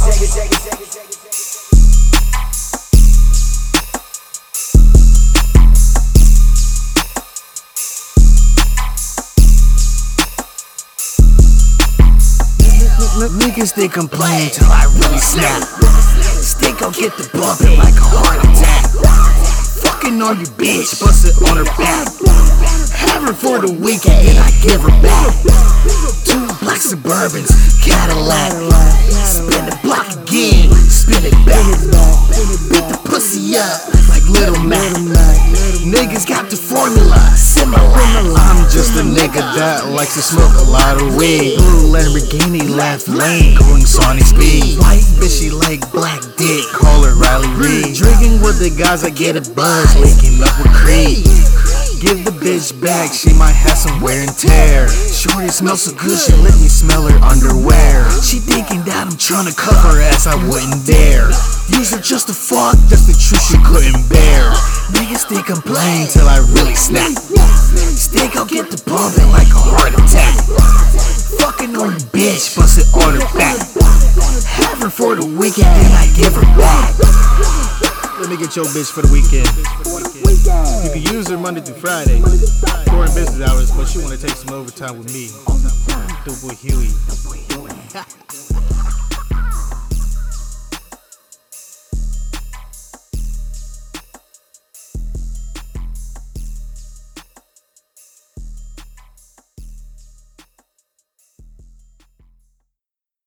Niggas they complain till I really snap. Stick gon' get the bumpin' like a heart attack. Fucking on your bitch, bust it on her back. Have her for the weekend, then I give her back. 2 black Suburbans, Cadillac. Spin the block again, spin it back. Beat the pussy up like Little Mac. Niggas got the formula, similar. I'm just a nigga that likes to smoke a lot of weed. Blue Lamborghini, left lane, going Sonic speed. White bitch, she like black dick, call her Riley Reid. Drinking with the guys, I get a buzz, waking up with Creed. Give the bitch back, she might have some wear and tear. Shorty smells so good, she let me smell her underwear. She thinking that I'm tryna cuff her ass, I wouldn't dare. Use her just to fuck, that's the truth she couldn't bear. Niggas they complain till I really snap. Stick, I'll get the bumpin' like a heart attack. Fucking on your bitch, bust it on her back. Have her for the weekend, then I give her back. Let me get your bitch for the weekend. You can use her Monday through Friday during business hours, but she wanna take some overtime with me. The boy Huey.